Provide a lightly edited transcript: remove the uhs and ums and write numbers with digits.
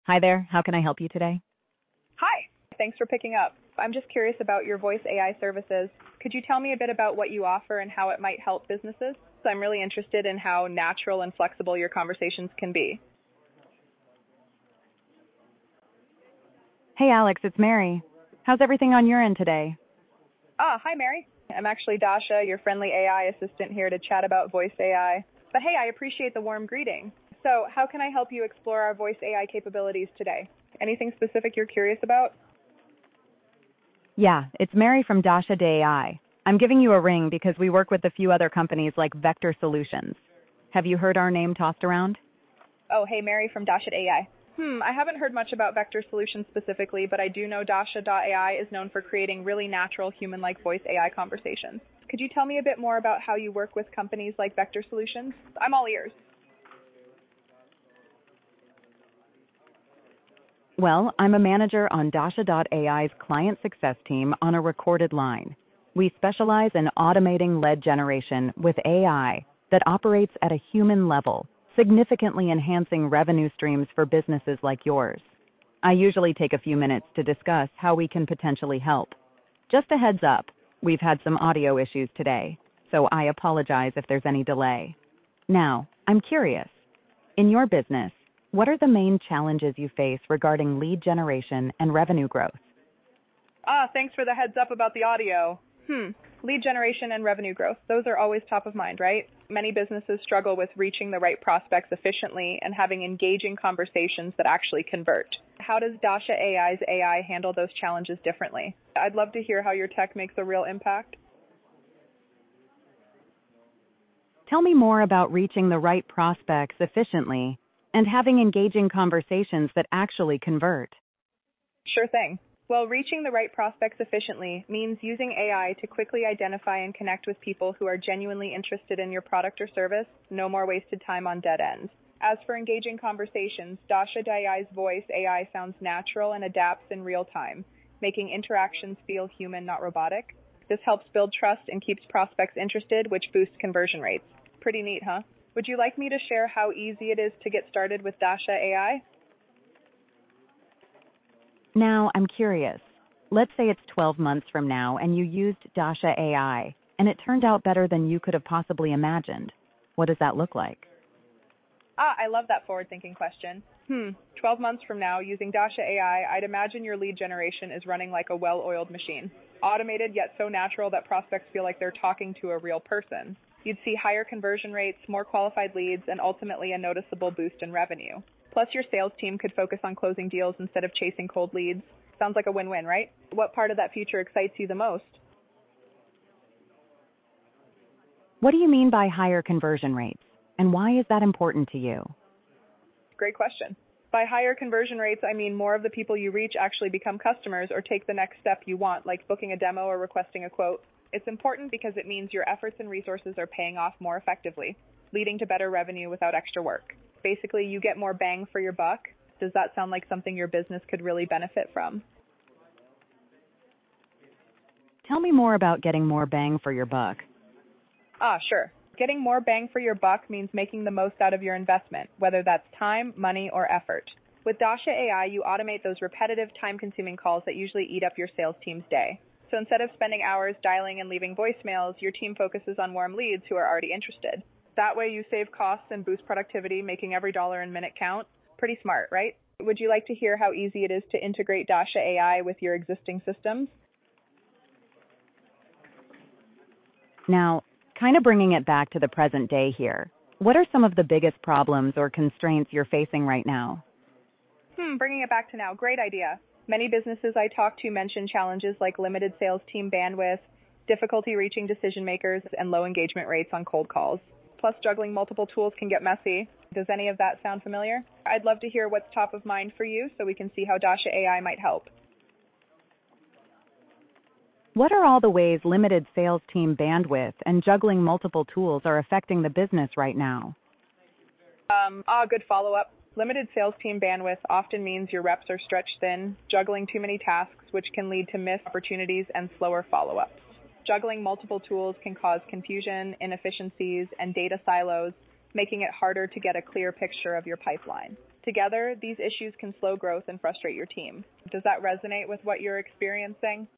Hi there. How can I help you today? Hi. Thanks for picking up. I'm just curious about your voice AI services. Could you tell me a bit about what you offer and how it might help businesses? So I'm really interested in how natural and flexible your conversations can be. Hey, Alex, it's Mary. How's everything on your end today? Hi, Mary. I'm actually Dasha, your friendly AI assistant here to chat about voice AI. But hey, I appreciate the warm greeting. So, how can I help you explore our voice AI capabilities today? Anything specific you're curious about? Yeah, it's Mary from Dasha AI. I'm giving you a ring because we work with a few other companies like Vector Solutions. Have you heard our name tossed around? Oh, hey, Mary from Dasha AI. I haven't heard much about Vector Solutions specifically, but I do know Dasha.ai is known for creating really natural human-like voice AI conversations. Could you tell me a bit more about how you work with companies like Vector Solutions? I'm all ears. Well, I'm a manager on Dasha.ai's client success team on a recorded line. We specialize in automating lead generation with AI that operates at a human level, significantly enhancing revenue streams for businesses like yours. I usually take a few minutes to discuss how we can potentially help. Just a heads up, we've had some audio issues today, so I apologize if there's any delay. Now, I'm curious. In your business, what are the main challenges you face regarding lead generation and revenue growth? Thanks for the heads up about the audio. Lead generation and revenue growth. Those are always top of mind, right? Many businesses struggle with reaching the right prospects efficiently and having engaging conversations that actually convert. How does Dasha AI's AI handle those challenges differently? I'd love to hear how your tech makes a real impact. Tell me more about reaching the right prospects efficiently and having engaging conversations that actually convert. Sure thing. Well, reaching the right prospects efficiently means using AI to quickly identify and connect with people who are genuinely interested in your product or service. No more wasted time on dead ends. As for engaging conversations, Dasha AI's voice AI sounds natural and adapts in real time, making interactions feel human, not robotic. This helps build trust and keeps prospects interested, which boosts conversion rates. Pretty neat, huh? Would you like me to share how easy it is to get started with Dasha AI? Now, I'm curious. Let's say it's 12 months from now and you used Dasha AI and it turned out better than you could have possibly imagined. What does that look like? I love that forward-thinking question. 12 months from now, using Dasha AI, I'd imagine your lead generation is running like a well-oiled machine. Automated yet so natural that prospects feel like they're talking to a real person. You'd see higher conversion rates, more qualified leads, and ultimately a noticeable boost in revenue. Plus, your sales team could focus on closing deals instead of chasing cold leads. Sounds like a win-win, right? What part of that future excites you the most? What do you mean by higher conversion rates? And why is that important to you? Great question. By higher conversion rates, I mean more of the people you reach actually become customers or take the next step you want, like booking a demo or requesting a quote. It's important because it means your efforts and resources are paying off more effectively, leading to better revenue without extra work. Basically, you get more bang for your buck. Does that sound like something your business could really benefit from? Tell me more about getting more bang for your buck. Sure. Getting more bang for your buck means making the most out of your investment, whether that's time, money, or effort. With Dasha AI, you automate those repetitive, time-consuming calls that usually eat up your sales team's day. So instead of spending hours dialing and leaving voicemails, your team focuses on warm leads who are already interested. That way you save costs and boost productivity, making every dollar and minute count. Pretty smart, right? Would you like to hear how easy it is to integrate Dasha AI with your existing systems? Now, kind of bringing it back to the present day here, what are some of the biggest problems or constraints you're facing right now? Bringing it back to now, great idea. Many businesses I talk to mention challenges like limited sales team bandwidth, difficulty reaching decision makers, and low engagement rates on cold calls. Plus, juggling multiple tools can get messy. Does any of that sound familiar? I'd love to hear what's top of mind for you so we can see how Dasha AI might help. What are all the ways limited sales team bandwidth and juggling multiple tools are affecting the business right now? Good follow-up. Limited sales team bandwidth often means your reps are stretched thin, juggling too many tasks, which can lead to missed opportunities and slower follow-ups. Juggling multiple tools can cause confusion, inefficiencies, and data silos, making it harder to get a clear picture of your pipeline. Together, these issues can slow growth and frustrate your team. Does that resonate with what you're experiencing?